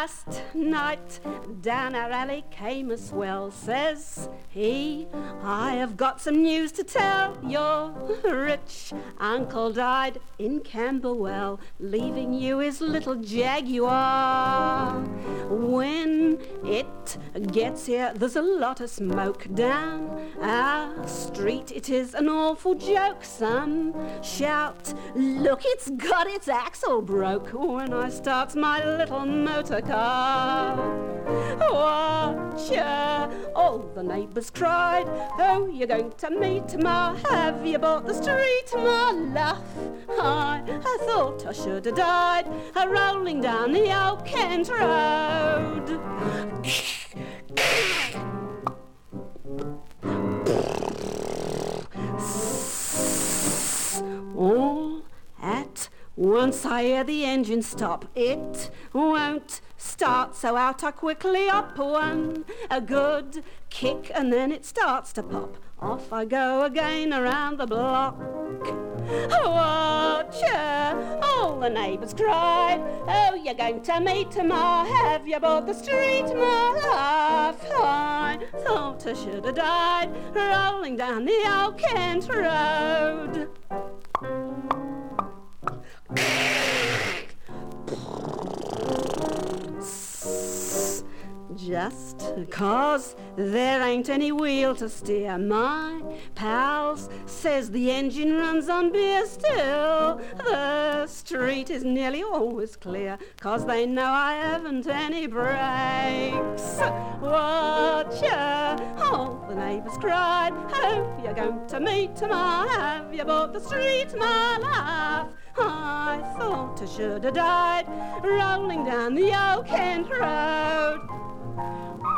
Last night down our alley came a swell. Says he, I have got some news to tell. Your rich uncle died in Camberwell, leaving you his little Jaguar. When it gets here, there's a lot of smoke down our street. It is an awful joke. Some shout, look, it's got its axle broke, when I starts my little motor car. Watcher, all the neighbours cried, oh, you're going to meet Ma, have you bought the street, Ma? Laugh, I thought I should have died, rolling down the old Kent Road. All at once I hear the engine stop. It won't start, so out I quickly up. One, a good kick, and then it starts to pop. Off I go again around the block. Watcher, all the neighbours cried, oh, you're going to meet Ma, have you bought the street, Ma? Laugh, I thought I should have died, rolling down the old Kent Road. Just 'cause there ain't any wheel to steer, my pals says the engine runs on beer. Still, the street is nearly always clear, 'cause they know I haven't any brakes. Watcher, all the neighbours cried, oh, you're going to meet Ma, have you bought the street, Ma? Laugh, I thought I should have died, rolling down the old Kent Road.